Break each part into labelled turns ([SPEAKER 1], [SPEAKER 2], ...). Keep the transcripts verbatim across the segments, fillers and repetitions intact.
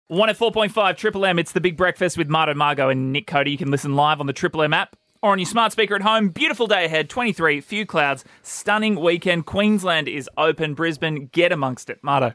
[SPEAKER 1] one oh four point five Triple M. It's the Big Breakfast with Marto, Margo and Nick Cody. You can listen live on the Triple M app or on your smart speaker at home. Beautiful day ahead, twenty-three, few clouds, stunning weekend. Queensland is open. Brisbane, get amongst it. Marto.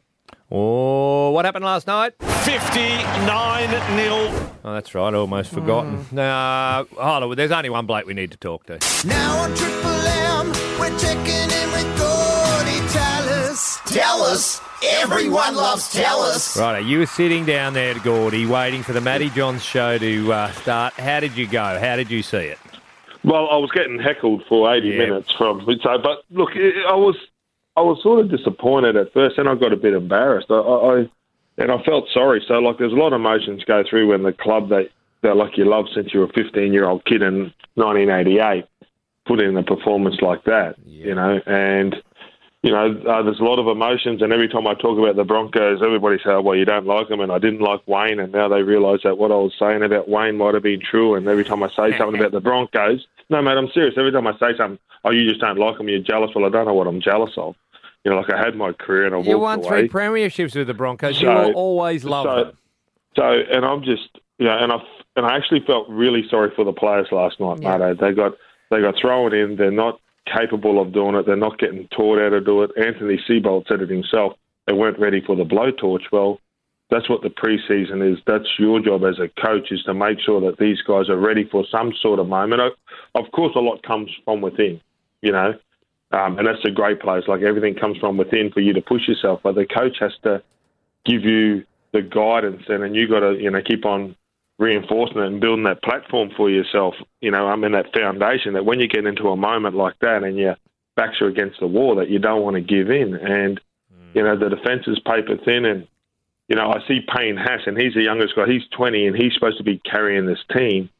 [SPEAKER 2] Oh, what happened last night?
[SPEAKER 3] fifty-nine nil.
[SPEAKER 2] Oh, that's right. Almost forgotten. Mm. Uh, hold on. There's only one bloke we need to talk to.
[SPEAKER 4] Now on Triple M, we're checking in with Gordy Tallis. Tallis? Everyone loves Tallis.
[SPEAKER 2] Right, you were sitting down there, Gordy, waiting for the Matty Johns show to uh, start. How did you go? How did you see it?
[SPEAKER 5] Well, I was getting heckled for eighty
[SPEAKER 2] Yeah.
[SPEAKER 5] minutes from so, but look, I was I was sort of disappointed at first, and I got a bit embarrassed. I, I and I felt sorry. So, like, there's a lot of emotions go through when the club that that like you love since you were a fifteen-year-old kid in nineteen eighty-eight put in a performance like that,
[SPEAKER 2] Yeah.
[SPEAKER 5] you know, and. You know, uh, there's a lot of emotions, and every time I talk about the Broncos, everybody says, oh, well, you don't like them, and I didn't like Wayne, and now they realise that what I was saying about Wayne might have been true, and every time I say something about the Broncos, no, mate, I'm serious, every time I say something, oh, you just don't like them, you're jealous, well, I don't know what I'm jealous of. You know, like I had my career and I walked away.
[SPEAKER 2] You won three premierships with the Broncos.
[SPEAKER 5] So-
[SPEAKER 2] you will always love
[SPEAKER 5] so,
[SPEAKER 2] them.
[SPEAKER 5] So, and I'm just, you know, and I and I actually felt really sorry for the players last night,
[SPEAKER 6] Yeah.
[SPEAKER 5] mate. They got they got thrown in. They're not capable of doing it. They're not getting taught how to do it. Anthony Seibold said it himself. They weren't ready for the blowtorch. Well, that's what the preseason is. That's your job as a coach, is to make sure that these guys are ready for some sort of moment. Of course, a lot comes from within, you know, um, and that's a great place. Like, everything comes from within for you to push yourself. But the coach has to give you the guidance, and then you got to, you know, keep on reinforcing it and building that platform for yourself, you know, I mean, that foundation that when you get into a moment like that and your backs are against the wall, that you don't want to give in. And, mm. you know, the defence is paper thin, and, you know, I see Payne Haas, and he's the youngest guy. He's twenty, and he's supposed to be carrying this team.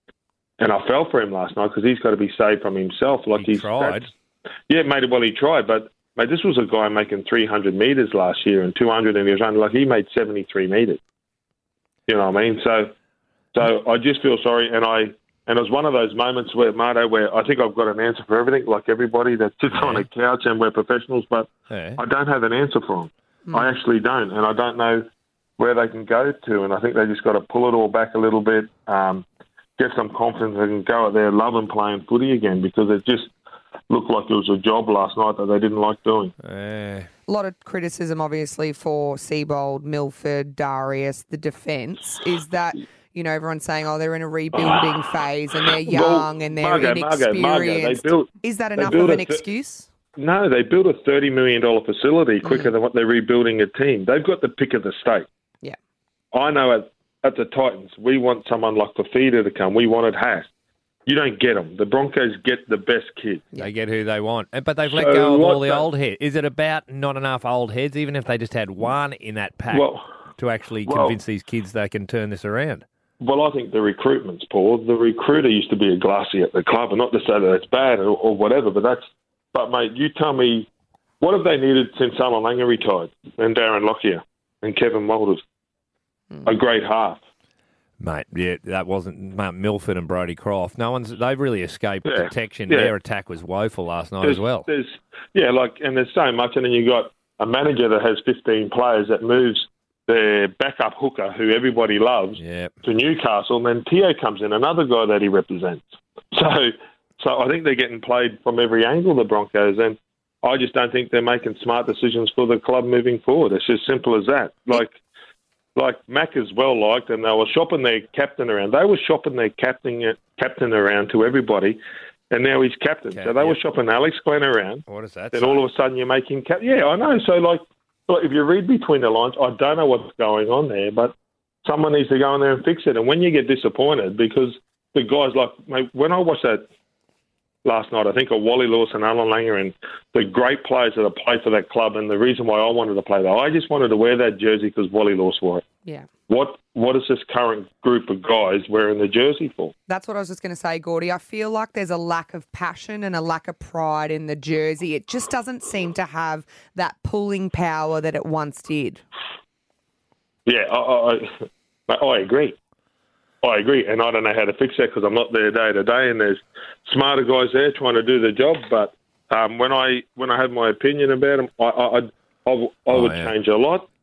[SPEAKER 5] And I fell for him last night because he's got to be saved from himself. Like
[SPEAKER 2] He
[SPEAKER 5] he's
[SPEAKER 2] tried.
[SPEAKER 5] Yeah, mate, well, he tried, but, mate, this was a guy making three hundred metres last year and two hundred, and he was running, like, he made seventy-three metres. You know what I mean? So, So I just feel sorry, and I and it was one of those moments where, Marto, where I think I've got an answer for everything, like everybody that sits
[SPEAKER 2] Yeah.
[SPEAKER 5] on a couch and we're professionals, but
[SPEAKER 2] Yeah.
[SPEAKER 5] I don't have an answer for them.
[SPEAKER 6] Mm.
[SPEAKER 5] I actually don't, and I don't know where they can go to, and I think they just got to pull it all back a little bit, um, get some confidence, and go out there loving playing footy again, because it just looked like it was a job last night that they didn't like doing.
[SPEAKER 2] Yeah.
[SPEAKER 6] A lot of criticism, obviously, for Seibold, Milford, Darius, the defence, is that, you know, everyone's saying, oh, they're in a rebuilding phase and they're young
[SPEAKER 5] Well,
[SPEAKER 6] and they're
[SPEAKER 5] Margo, Margo,
[SPEAKER 6] inexperienced.
[SPEAKER 5] Margo, they built-
[SPEAKER 6] is that
[SPEAKER 5] they
[SPEAKER 6] enough
[SPEAKER 5] built
[SPEAKER 6] of
[SPEAKER 5] a
[SPEAKER 6] an
[SPEAKER 5] th-
[SPEAKER 6] excuse?
[SPEAKER 5] No, they built a thirty million dollars facility quicker
[SPEAKER 6] Mm.
[SPEAKER 5] than what they're rebuilding a team. They've got the pick of the state.
[SPEAKER 6] Yeah.
[SPEAKER 5] I know at, at the Titans, we want someone like Fafita to come. We wanted Haas. You don't get them. The Broncos get the best kid.
[SPEAKER 2] They get who they want. And- But they've let
[SPEAKER 5] So
[SPEAKER 2] go of
[SPEAKER 5] what
[SPEAKER 2] all the
[SPEAKER 5] the-
[SPEAKER 2] old heads. Is it about not enough old heads, even if they just had one in that pack,
[SPEAKER 5] Well,
[SPEAKER 2] to actually
[SPEAKER 5] well-
[SPEAKER 2] convince these kids they can turn this around?
[SPEAKER 5] well, I think the recruitment's poor. The recruiter used to be a glassy at the club, and not to say that it's bad or, or whatever, but that's. But mate, you tell me, what have they needed since Alan Langer retired and Darren Lockyer and Kevin Walters?
[SPEAKER 6] Mm.
[SPEAKER 5] A great half.
[SPEAKER 2] Mate, yeah, that wasn't Mate, Milford and Brodie Croft. No one's they've really escaped
[SPEAKER 5] Yeah,
[SPEAKER 2] detection.
[SPEAKER 5] yeah.
[SPEAKER 2] Their attack was woeful last night
[SPEAKER 5] There's,
[SPEAKER 2] as well.
[SPEAKER 5] There's, yeah, like, and there's so much, and then you got a manager that has fifteen players that moves their backup hooker, who everybody loves,
[SPEAKER 2] Yeah.
[SPEAKER 5] to Newcastle, and then Tio comes in, another guy that he represents. So, so I think they're getting played from every angle, the Broncos, and I just don't think they're making smart decisions for the club moving forward. It's just simple as that. Like, like Mac is well liked, and they were shopping their captain around. They were shopping their captain captain around to everybody, and now he's captain.
[SPEAKER 2] Okay,
[SPEAKER 5] so they were
[SPEAKER 2] yep.
[SPEAKER 5] shopping Alex Glenn around.
[SPEAKER 2] What is that?
[SPEAKER 5] Then
[SPEAKER 2] say?
[SPEAKER 5] all of a sudden you make him cap. Yeah, I know. So like, look, if you read between the lines, I don't know what's going on there, but someone needs to go in there and fix it. And when you get disappointed, because the guys like, mate, when I watched that last night, I think of Wally Lewis and Alan Langer and the great players that have played for that club, and the reason why I wanted to play there, I just wanted to wear that jersey because Wally Lewis wore it.
[SPEAKER 6] Yeah.
[SPEAKER 5] What What is this current group of guys wearing the jersey for?
[SPEAKER 6] That's what I was just going to say, Gordy. I feel like there's a lack of passion and a lack of pride in the jersey. It just doesn't seem to have that pulling power that it once did.
[SPEAKER 5] Yeah, I, I, I agree. I agree, and I don't know how to fix that because I'm not there day to day, and there's smarter guys there trying to do the job. But um, when I when I have my opinion about them, I I, I, I, I
[SPEAKER 2] Oh,
[SPEAKER 5] would
[SPEAKER 2] yeah.
[SPEAKER 5] change a lot.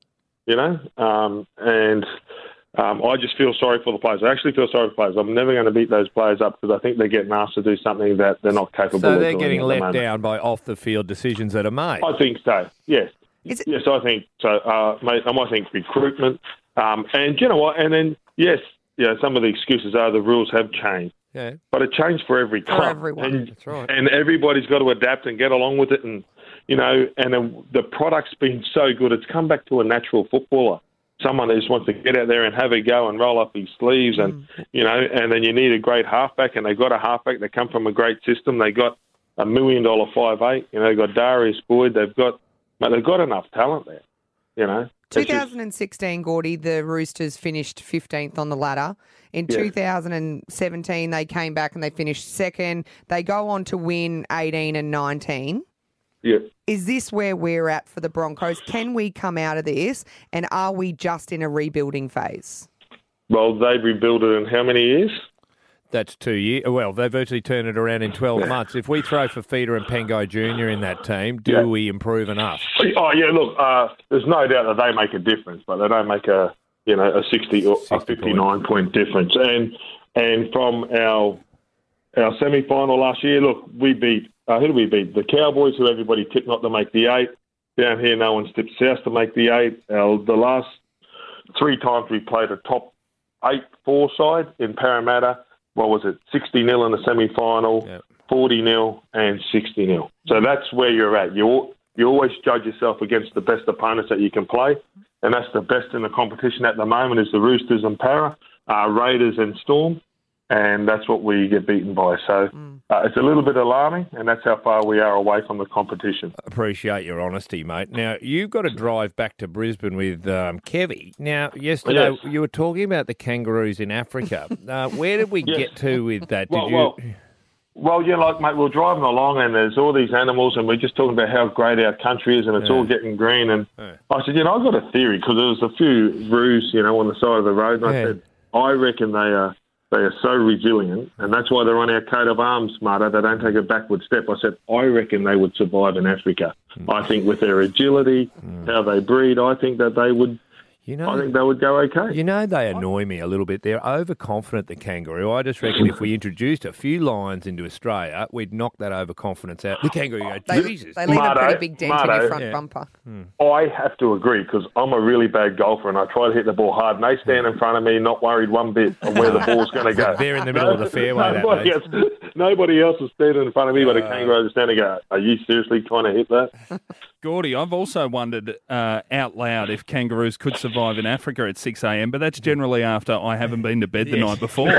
[SPEAKER 5] you know, um, and um, I just feel sorry for the players. I actually feel sorry for players. I'm never going to beat those players up because I think they're getting asked to do something that they're not capable
[SPEAKER 2] So
[SPEAKER 5] of
[SPEAKER 2] they're
[SPEAKER 5] doing.
[SPEAKER 2] getting
[SPEAKER 5] at the
[SPEAKER 2] let
[SPEAKER 5] moment.
[SPEAKER 2] down by off-the-field decisions that are made.
[SPEAKER 5] I think so, yes.
[SPEAKER 6] Is it-
[SPEAKER 5] Yes, I think so. Uh, mate, I might think recruitment. Um, and you know what? And then, yes, yeah, some of the excuses are the rules have changed.
[SPEAKER 2] Yeah.
[SPEAKER 5] But it changed for every club.
[SPEAKER 6] everyone.
[SPEAKER 5] And,
[SPEAKER 2] That's right.
[SPEAKER 5] and everybody's got to adapt and get along with it. And, you know, and then the product's been so good. It's come back to a natural footballer. Someone who just wants to get out there and have a go and roll up his sleeves. And,
[SPEAKER 6] Mm.
[SPEAKER 5] you know, and then you need a great halfback. And they've got a halfback. They come from a great system. They got a million dollar five eight. You know, they've got Darius Boyd. They've got, mate, they've got enough talent there, you know. It's just-
[SPEAKER 6] twenty sixteen, Gordy, the Roosters finished fifteenth on the ladder. In
[SPEAKER 5] Yeah.
[SPEAKER 6] two thousand seventeen, they came back and they finished second. They go on to win eighteen and nineteen.
[SPEAKER 5] yeah.
[SPEAKER 6] Is this where we're at for the Broncos? Can we come out of this? And are we just in a rebuilding phase?
[SPEAKER 5] Well, they've rebuilt it in how many years?
[SPEAKER 2] That's two years. Well, they've virtually turned it around in twelve months. If we throw Fafita and Pengai Junior in that team, do
[SPEAKER 5] Yeah.
[SPEAKER 2] we improve enough?
[SPEAKER 5] Oh yeah, look, uh, there's no doubt that they make a difference, but they don't make a you know a sixty or a
[SPEAKER 2] sixty
[SPEAKER 5] fifty-nine point difference. And and from our our semi final last year, look, we beat uh, who did we beat? The Cowboys, who everybody tipped not to make the eight. Down here, no one's tipped South to make the eight. Our, the last three times we played a top eight four side in Parramatta. What was it? sixty nil in the semi final.
[SPEAKER 2] Yep.
[SPEAKER 5] forty nil and sixty nil. So that's where you're at. You you always judge yourself against the best opponents that you can play, and that's the best in the competition at the moment is the Roosters and Para, uh, Raiders and Storm, and that's what we get beaten by. So uh, it's a little bit alarming, and that's how far we are away from the competition.
[SPEAKER 2] Appreciate your honesty, mate. Now, you've got to drive back to Brisbane with um, Kevy. Now, yesterday
[SPEAKER 5] Yes.
[SPEAKER 2] you were talking about the kangaroos in Africa. uh, where did we
[SPEAKER 5] Yes.
[SPEAKER 2] get to with that? Did
[SPEAKER 5] Well,
[SPEAKER 2] you?
[SPEAKER 5] well, Well, yeah, like, mate, we're driving along and there's all these animals and we're just talking about how great our country is and it's
[SPEAKER 2] Yeah.
[SPEAKER 5] all getting green. And
[SPEAKER 2] Yeah.
[SPEAKER 5] I said, you know, I've got a theory because there was a few roos, you know, on the side of the road. And
[SPEAKER 2] Yeah.
[SPEAKER 5] I said, I reckon they are they are so resilient and that's why they're on our coat of arms, Marta. They don't take a backward step. I said, I reckon they would survive in Africa. I think with their agility, how they breed, I think that they would,
[SPEAKER 2] You know,
[SPEAKER 5] I think they would go okay.
[SPEAKER 2] You know, they annoy me a little bit. They're overconfident, the kangaroo. I just reckon if we introduced a few lions into Australia, we'd knock that overconfidence out. The kangaroo go,
[SPEAKER 6] They,
[SPEAKER 2] Jesus.
[SPEAKER 6] they leave
[SPEAKER 5] Marto,
[SPEAKER 6] a pretty big dent in
[SPEAKER 5] Marto.
[SPEAKER 6] your front
[SPEAKER 2] Yeah.
[SPEAKER 6] bumper.
[SPEAKER 5] I have to agree because I'm a really bad golfer and I try to hit the ball hard and they stand in front of me not worried one bit of where the ball's going to go.
[SPEAKER 2] They're in the middle of the fairway, that,
[SPEAKER 5] nobody,
[SPEAKER 2] mate.
[SPEAKER 5] else, nobody else is standing in front of me but a kangaroo is standing there. Are you seriously trying to hit that?
[SPEAKER 3] Gordy, I've also wondered uh, out loud if kangaroos could survive in Africa at six a.m., but that's generally after I haven't been to bed the night before.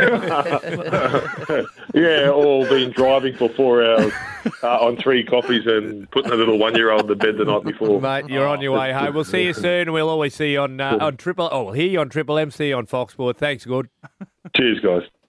[SPEAKER 5] Yeah, or been driving for four hours uh, on three coffees and putting a little one-year-old to bed the night before.
[SPEAKER 2] Mate, you're on your way home. We'll see you soon. We'll always see you on uh, on Triple. Oh, we'll hear you on Triple M. See you on Fox Sports. Thanks, good.
[SPEAKER 5] Cheers, guys.